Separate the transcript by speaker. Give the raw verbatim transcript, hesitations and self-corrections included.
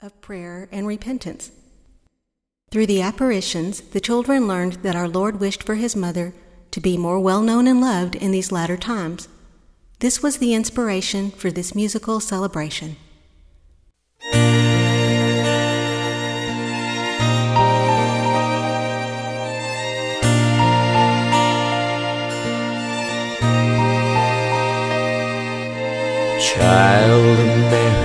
Speaker 1: of prayer and repentance. Through the apparitions, the children learned that our Lord wished for his mother to be more well-known and loved in these latter times. This was the inspiration for this musical celebration.
Speaker 2: Child of Mary,